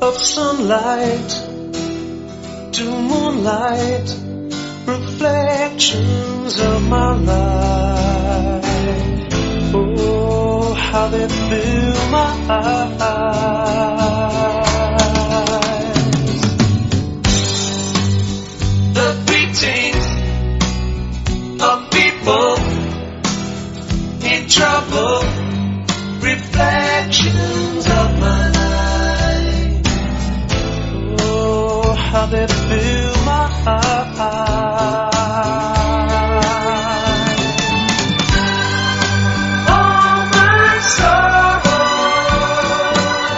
of sunlight to moonlight, reflections of my life. Oh, how they fill my eyes. The greetings of people in trouble, reflections of my life. Oh, how they fill my eyes. All my sorrow,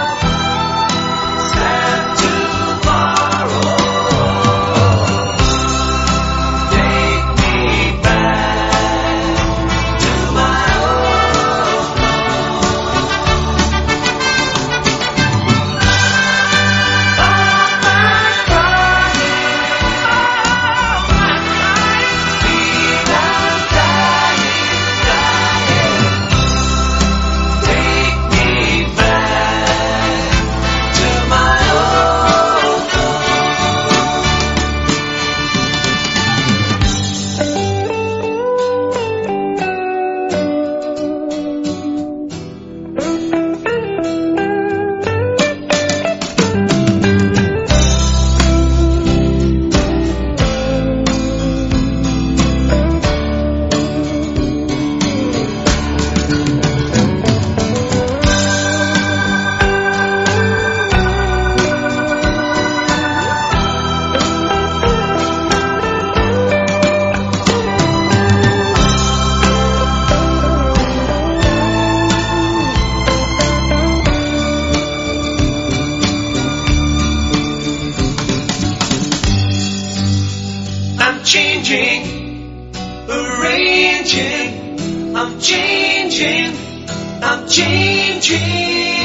sad tomorrow, take me back to my old home. All my crying, feel I'm dying, take me back to my old I'm changing, arranging, I'm changing, I'm changing.